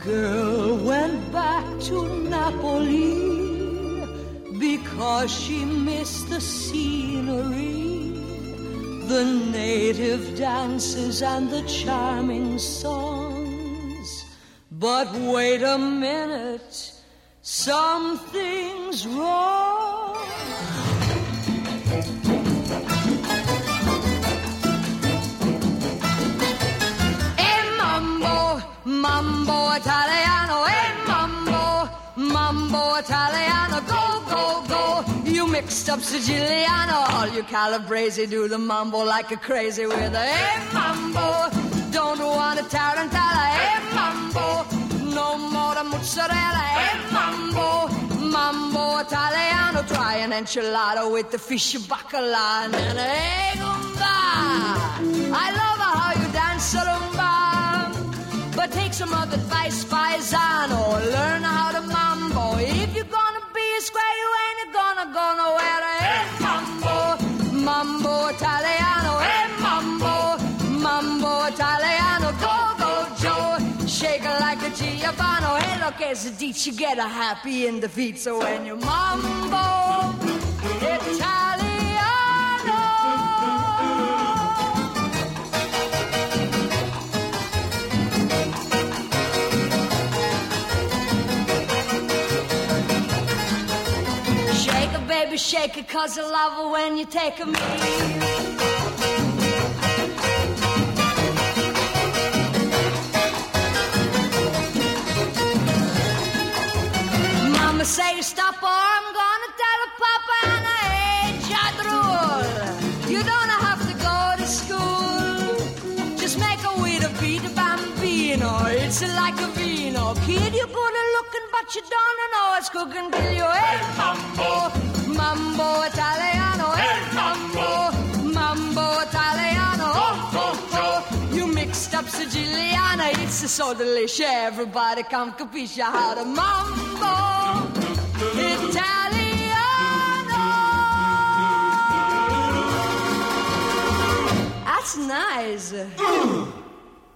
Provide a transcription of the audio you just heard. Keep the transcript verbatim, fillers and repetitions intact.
girl went back to Napoli because she missed the scenery, the native dances and the charming songs. But wait a minute, something's wrong. Mambo Italiano, hey mambo, mambo Italiano, go, go, go. You mixed up Siciliano, all you Calabrese do the mambo like a crazy with a hey mambo. Don't want a tarantella, hey mambo. No more mozzarella, hey mambo. Mambo Italiano, try an enchilada with the fish bacala and hey gumba. I love how you dance rumba. But take some of advice, paisano. Learn how to mambo. If you're gonna be a square, you ain't gonna go nowhere. Hey, mambo, mambo Italiano. Hey, mambo, mambo Italiano. Go, go, Joe. Shake it like a Giovanni. Hey, look, as a ditch, you get a happy in the feet. So when you mambo Italiano. Baby, shake it, cause I love it when you take a me. Mama say stop or I'm gonna tell her Papa and I ain't jadrul. You don't have to go to school. Just make a way to beat a bambino. It's like a vino. Kid, you're good at looking, but you don't know it's cooking till you hey mambo. Mambo Italiano, hey mambo, mambo Italiano, oh, oh, oh. You mixed up Siciliana, it's so delicious. Everybody come capisce how to mambo Italiano. That's nice.